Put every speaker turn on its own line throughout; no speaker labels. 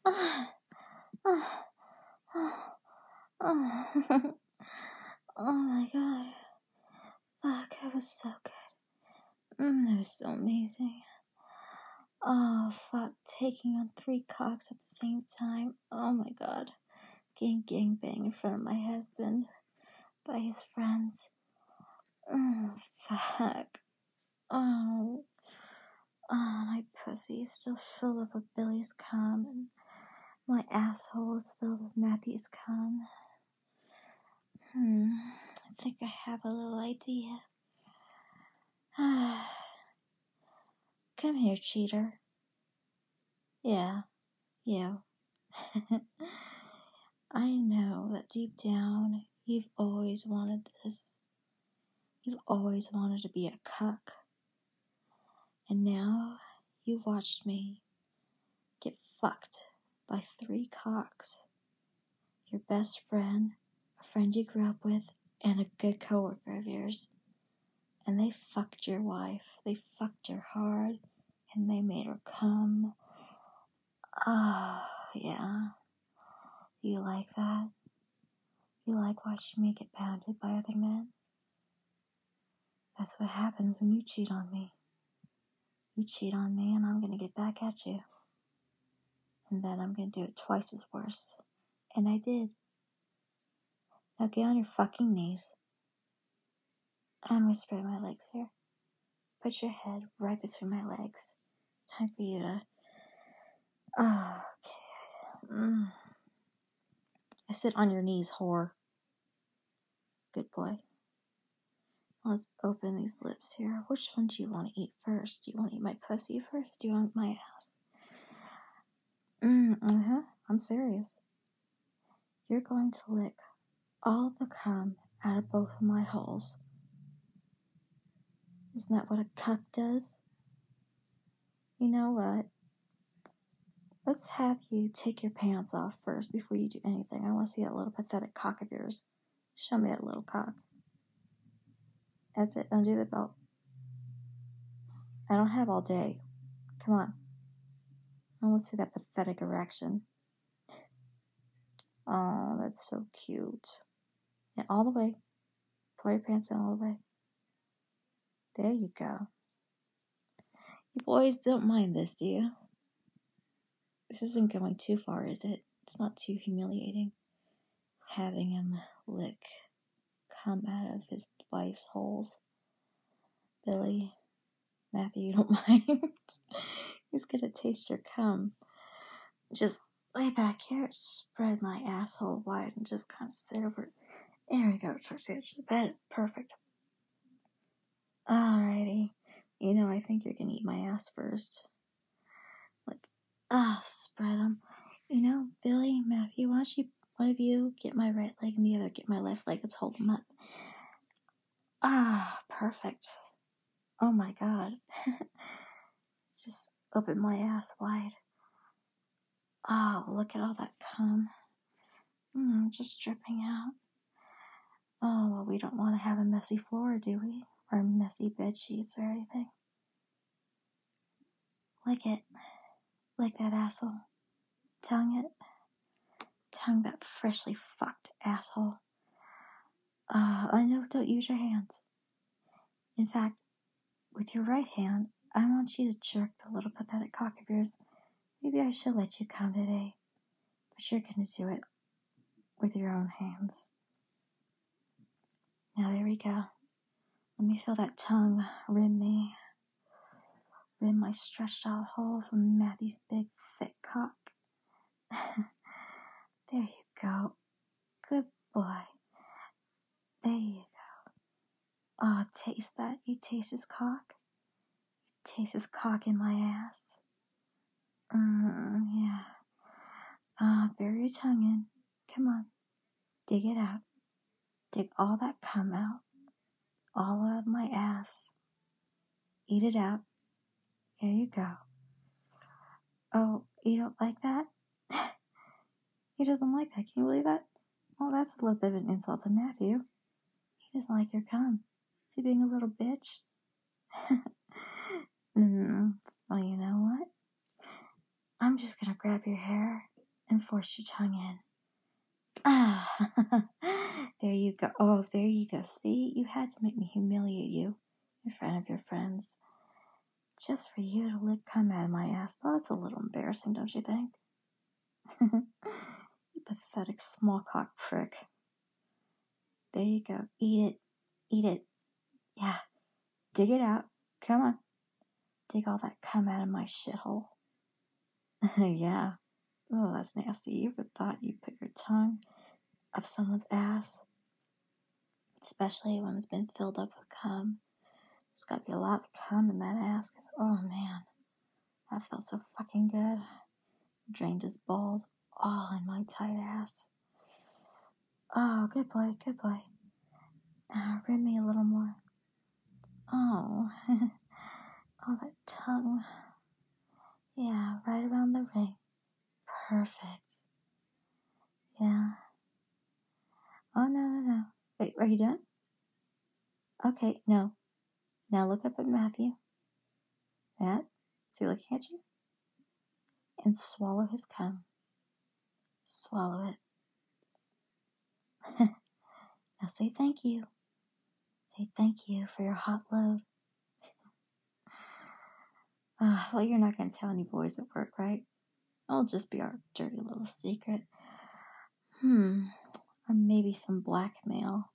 Oh, oh, oh. Oh my god. Fuck, that was so good. That was so amazing. Oh, fuck, taking on 3 cocks at the same time. Oh my god. Getting gangbang in front of my husband by his friends. Fuck. Oh, my pussy is still filled up with Billy's cum, and my asshole is filled with Matthew's cum. I think I have a little idea. Come here, cheater. Yeah, you. I know that deep down you've always wanted this. You've always wanted to be a cuck. And now you've watched me get fucked by 3 cocks. Your best friend, a friend you grew up with, and a good coworker of yours. And they fucked your wife. They fucked her hard, and they made her come. Oh, yeah. You like that? You like watching me get pounded by other men? That's what happens when you cheat on me. You cheat on me, and I'm gonna get back at you. And then I'm gonna do it twice as worse. And I did. Now get on your fucking knees. I'm gonna spread my legs here. Put your head right between my legs. Time for you to... Oh, okay. I sit on your knees, whore. Good boy. Let's open these lips here. Which one do you want to eat first? Do you want to eat my pussy first? Do you want my ass? I'm serious. You're going to lick all the cum out of both of my holes. Isn't that what a cuck does? You know what? Let's have you take your pants off first before you do anything. I want to see that little pathetic cock of yours. Show me that little cock. That's it. Undo the belt. I don't have all day. Come on. I want to see that pathetic erection. Oh, that's so cute. And all the way. Pull your pants in all the way. There you go. You boys don't mind this, do you? This isn't going too far, is it? It's not too humiliating. Having him lick cum out of his wife's holes. Billy, Matthew, you don't mind? He's gonna taste your cum. Just lay back here, spread my asshole wide, and just kind of sit over it. There we go, towards the edge of the bed. Perfect. Alrighty. You know, I think you're gonna eat my ass first. Let's, spread them. You know, Billy, Matthew, why don't you, one of you get my right leg and the other get my left leg. Let's hold them up. Perfect. Oh my god. Just open my ass wide. Oh, look at all that cum. Just dripping out. Oh, well, we don't want to have a messy floor, do we? Or messy bed sheets or anything. Lick it. Lick that asshole. Tongue it. Tongue that freshly fucked asshole. I know, don't use your hands. In fact, with your right hand, I want you to jerk the little pathetic cock of yours. Maybe I should let you come today. But you're going to do it with your own hands. Now there we go. Let me feel that tongue rim me. Rim my stretched out hole from Matthew's big, thick cock. There you go. Good boy. There you go. Oh, taste that. You taste his cock? You taste his cock in my ass? Yeah. Bury your tongue in. Come on. Dig it out. Dig all that cum out. All out of my ass. Eat it out. There you go. Oh, you don't like that? He doesn't like that. Can you believe that? Well, that's a little bit of an insult to Matthew. He doesn't like your cum. Is he being a little bitch? Well, you know what? I'm just gonna grab your hair and force your tongue in. Ah, there you go. Oh, there you go. See, you had to make me humiliate you in front of your friends. Just for you to lick cum out of my ass. That's a little embarrassing, don't you think? You pathetic small-cock prick. There you go. Eat it. Eat it. Yeah. Dig it out. Come on. Dig all that cum out of my shithole. Yeah. Oh, that's nasty. You ever thought you'd put your tongue up someone's ass? Especially when it's been filled up with cum. There's got to be a lot of cum in that ass. Cause, oh, man. That felt so fucking good. Drained his balls all in my tight ass. Oh, good boy, good boy. Rim me a little more. Oh, oh, that tongue. Yeah, right around the ring. Perfect. Yeah. Oh, no. Wait, are you done? Okay, no. Now look up at Matthew. Matt, is he looking at you? And swallow his cum. Swallow it. Now say thank you. Say thank you for your hot load. Well, you're not going to tell any boys at work, right? It'll just be our dirty little secret. Or maybe some blackmail.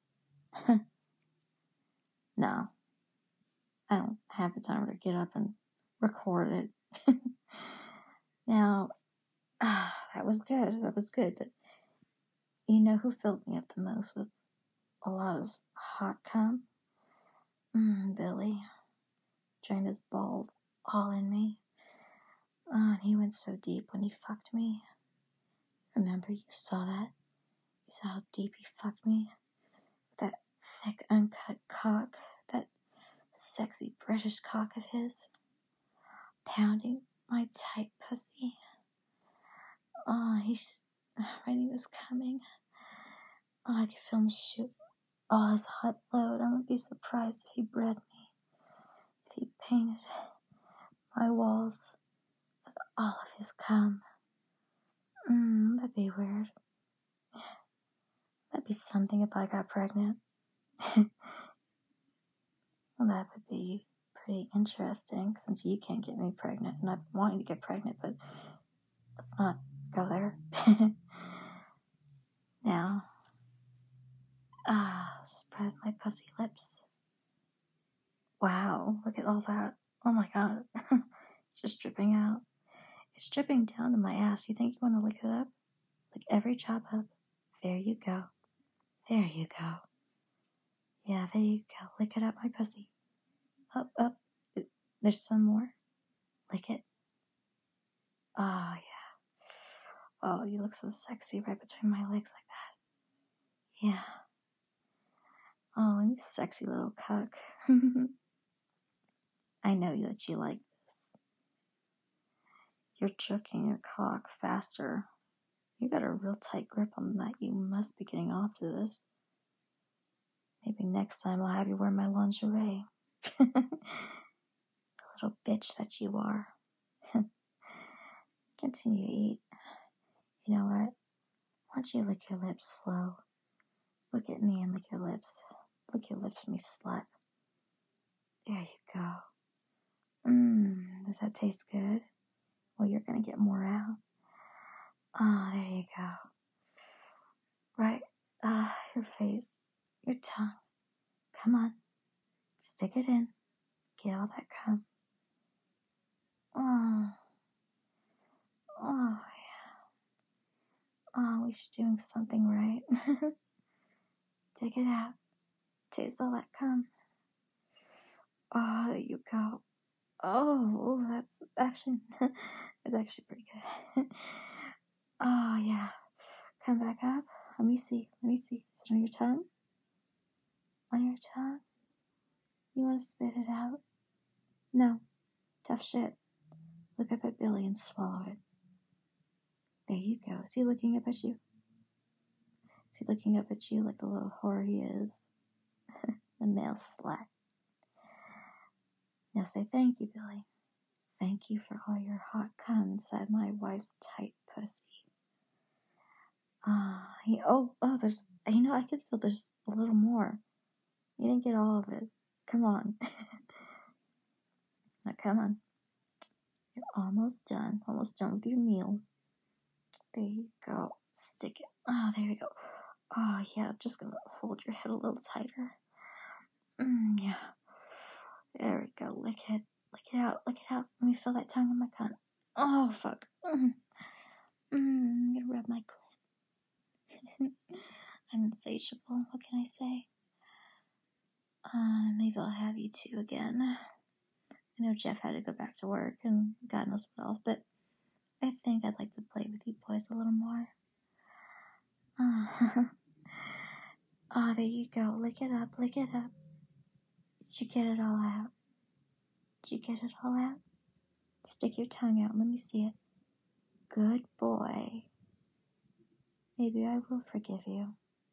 No. I don't have the time to get up and record it. Now, that was good. But you know who filled me up the most with a lot of hot cum? Billy. Drained his balls all in me. And he went so deep when he fucked me. Remember, you saw that? You saw how deep he fucked me? That thick, uncut cock. That sexy British cock of his. Pounding my tight pussy. Oh, when he was coming. Oh, I could feel him shoot all his hot load. I wouldn't be surprised if he bred me. If he painted my walls with all of his cum. That'd be weird. That'd be something if I got pregnant. Well, that would be pretty interesting since you can't get me pregnant. And I'm wanting to get pregnant, but let's not go there. Now, spread my pussy lips. Wow, look at all that. Oh my god. It's just dripping out. It's dripping down to my ass. You think you want to lick it up? Lick every chop up. There you go. There you go. Yeah, there you go. Lick it up, my pussy. Up. There's some more. Lick it. Oh, yeah. Oh, you look so sexy right between my legs like that. Yeah. Oh, you sexy little cuck. I know that you like this. You're jerking your cock faster. You got a real tight grip on that. You must be getting off to this. Maybe next time I'll have you wear my lingerie. The little bitch that you are. Continue to eat. You know what? Why don't you lick your lips slow? Look at me and lick your lips. Lick your lips, me slut. There you go. Does that taste good? Well, you're gonna get more out. Oh, there you go. Right. Your face. Your tongue. Come on. Stick it in. Get all that cum. Oh, yeah. Oh, at least you're doing something right. Dig it out. Taste all that cum. Oh, there you go. Oh, that's actually pretty good. Oh, yeah. Come back up. Let me see. Is it on your tongue? On your tongue? You want to spit it out? No. Tough shit. Look up at Billy and swallow it. There you go. Is he looking up at you? Is he looking up at you like the little whore he is? The male slut. Now say thank you, Billy. Thank you for all your hot cum inside my wife's tight pussy. There's, I could feel there's a little more. You didn't get all of it. Come on. Now, come on. You're almost done. Almost done with your meal. There you go. Stick it. Oh, there you go. Oh, yeah. Just gonna hold your head a little tighter. Yeah. There we go. Lick it. Lick it out. Lick it out. Let me feel that tongue in my cunt. Oh, fuck. I'm gonna rub my clit. I'm insatiable. What can I say? Maybe I'll have you two again. I know Jeff had to go back to work and God knows what else, but I think I'd like to play with you boys a little more. Oh, there you go. Lick it up. Lick it up. Did you get it all out? Did you get it all out? Stick your tongue out. Let me see it. Good boy. Maybe I will forgive you.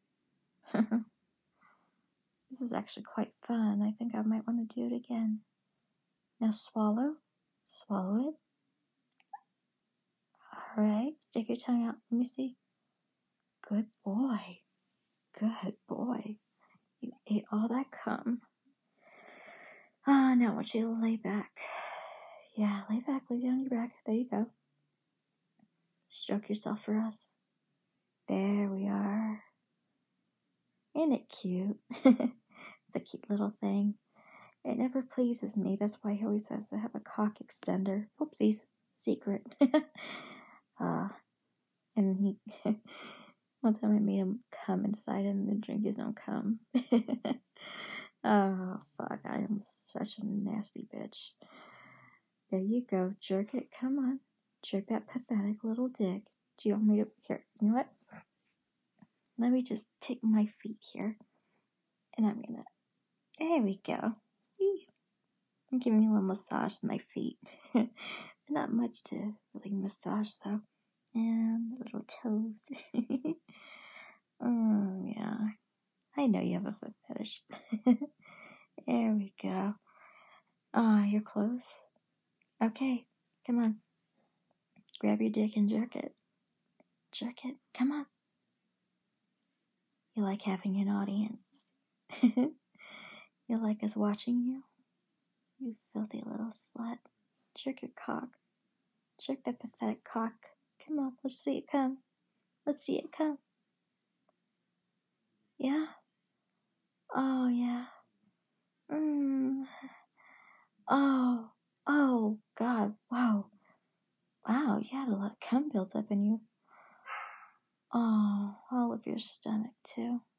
This is actually quite fun. I think I might want to do it again. Now swallow. Swallow it. Alright. Stick your tongue out. Let me see. Good boy. Good boy. You ate all that cum. Now I want you to lay back. Yeah, lay back. Lay down your back. There you go. Stroke yourself for us. There we are. Ain't it cute? It's a cute little thing. It never pleases me. That's why he always has to have a cock extender. Oopsies. Secret. And he... One time I made him come inside him and drink his own cum. Oh, fuck. I am such a nasty bitch. There you go. Jerk it. Come on. Jerk that pathetic little dick. Do you want me to... Here, you know what? Let me just take my feet here. And I'm gonna... There we go. See? I'm giving you a little massage with my feet. Not much to really massage, though. And the little toes. Yeah. I know you have a foot fetish. There we go. You're close. Okay, come on. Grab your dick and jerk it. Jerk it. Come on. You like having an audience. You like us watching you? You filthy little slut. Jerk your cock. Jerk that pathetic cock. Come on, let's see it come. Let's see it come. Yeah? Oh, yeah. Oh, God, wow. Wow, you had a lot of cum built up in you. Oh, all of your stomach, too.